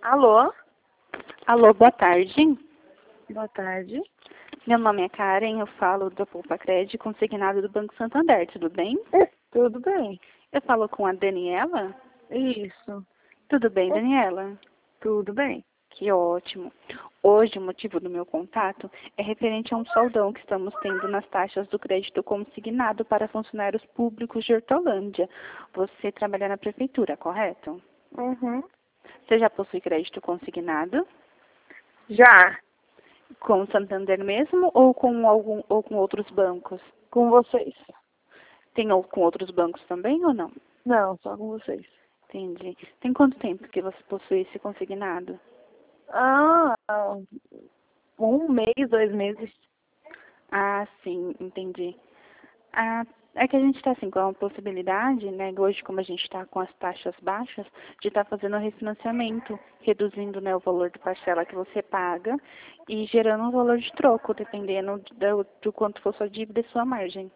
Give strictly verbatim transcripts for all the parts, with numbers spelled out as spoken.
Alô? Alô, boa tarde. Boa tarde. Meu nome é Karen, eu falo do Poupa Crédito, consignado do Banco Santander, tudo bem? Tudo bem? Eu falo com a Daniela? Isso. Tudo bem, Daniela? Tudo bem. Que ótimo. Hoje o motivo do meu contato é referente a um soldão que estamos tendo nas taxas do crédito consignado para funcionários públicos de Hortolândia. Você trabalha na prefeitura, correto? Uhum. Você já possui crédito consignado? Já. Com o Santander mesmo ou com algum ou com outros bancos? Com vocês. Tem ou- com outros bancos também ou não? Não, só com vocês. Entendi. Tem quanto tempo que você possui esse consignado? Ah, um mês, dois meses. Ah, sim, entendi. Ah, é que a gente está assim, com a possibilidade, né, hoje como a gente está com as taxas baixas, de estar fazendo o refinanciamento, reduzindo, né, o valor de parcela que você paga e gerando um valor de troco, dependendo do, do quanto for sua dívida e sua margem.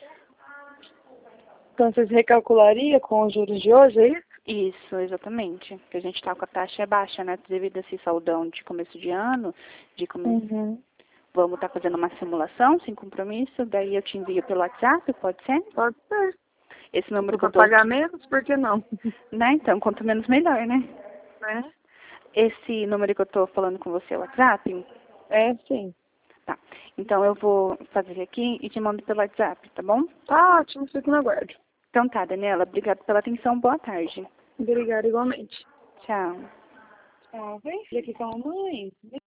Então vocês recalculariam com os juros de hoje, é isso? Isso, exatamente. Porque a gente está com a taxa baixa, né, devido a esse saldão de começo de ano, de começo. Uhum. Vamos estar fazendo uma simulação sem compromisso, daí eu te envio pelo WhatsApp, pode ser? Pode ser. Esse número que eu Para tô, pagar menos, por que não? né? Então, quanto menos melhor, né? Né? Esse número que eu tô falando com você é o WhatsApp? É, sim. Tá. Então eu vou fazer aqui e te mando pelo WhatsApp, tá bom? Tá ótimo, fico no aguardo. Então tá, Daniela, obrigada pela atenção, boa tarde. Obrigada igualmente. Tchau. Tchau, vem filha aqui com a mamãe.